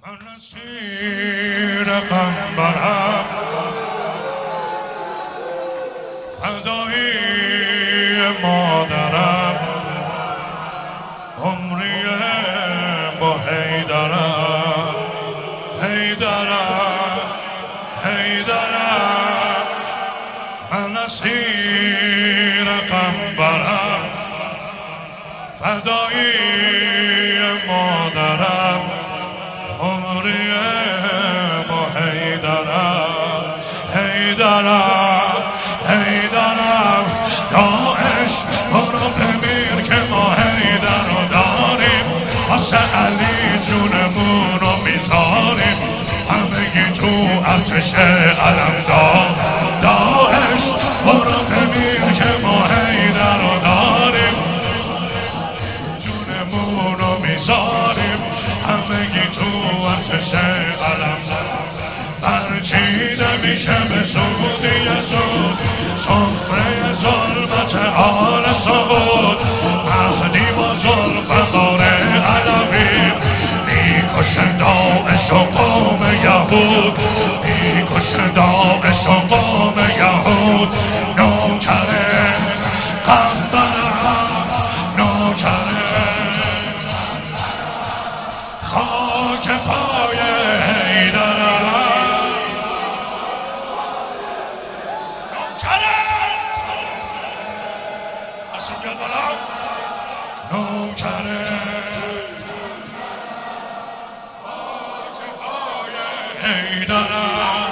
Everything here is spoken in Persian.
نصیر قنبرم فدایی مادرم عمری با حیدرم حیدرم حیدرم من نصیر قنبرم فدایی مادرم عمری با حیدرم حیدرم حیدرم داعش برو ببین که ما حیدر رو داریم واسه علی جونمون رو میذاریم همگی تو آتش علمدار داعش برو ببین که ما حیدر رو داریم جونمون رو میذاریم همگی تو آتش علمدار برچیده میشه به سودی زود سفره ظلمت آل سعود مهدی با ذوالفقار علوی میکشن داعش و قوم یهود میکشن داعش و قوم یهود نوکر قنبرم نوکر خاک پای حیدرم نوکره خاک پای حیدرم